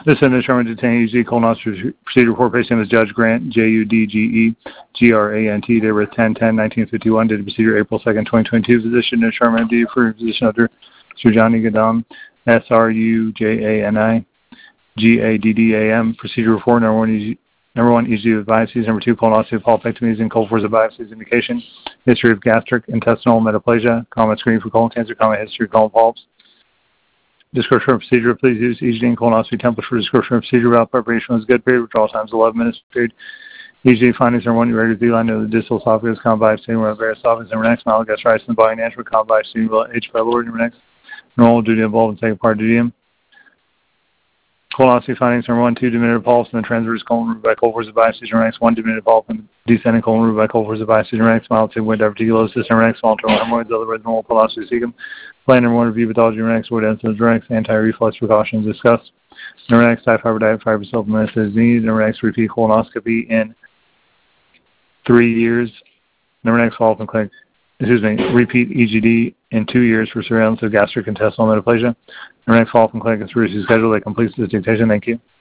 This is an determined detainee EG colonoscopy procedure report. Patient name is Judge Grant, Judge Grant, date of birth 10/10/1951, date of procedure April 2nd, 2022. Physician determined MD for physician Dr. Surjani Gadam, SRUJANI GADDAM. Procedure report number one EG with biopsies. Number 2 colonoscopy polypectomies and cold force of biopsies. Indication history of gastric intestinal metaplasia. Common screening for colon cancer. Common history of colon polyps. Description of procedure. Please use EG and colonoscopy template for description of procedure. Without preparation was good. Period. Withdrawal times 11 minutes. Period. EG findings number 1. Irregular V-line of the distal esophagus. Common biopsy. Various esophagus. Number next. Mild gastritis in the body. Natural. Common biopsy. H. pylori. Number next. Normal duty involved in second part duty. Colonoscopy findings number 1, 2 diminutive polyps in the transverse colon removed by cold force of biopsies. Number next. 1 diminutive polyp in the descending colon removed by cold force of biopsies. Number next. Mild sigmoid diverticulosis. Number next. Small terminal hemorrhoids. Otherwise normal colonoscopy cecum. Plan number 1, review pathology. Number next. Word incidence. Number next. Anti-reflux precautions discussed. Number next. High fiber diet, fiber supplements as needed. Number next. Repeat colonoscopy in 3 years. Number next. Follow-up and clinic. Repeat EGD in 2 years for surveillance of gastric intestinal metaplasia. Number next. Follow-up and clinic is scheduled that completes this dictation. Thank you.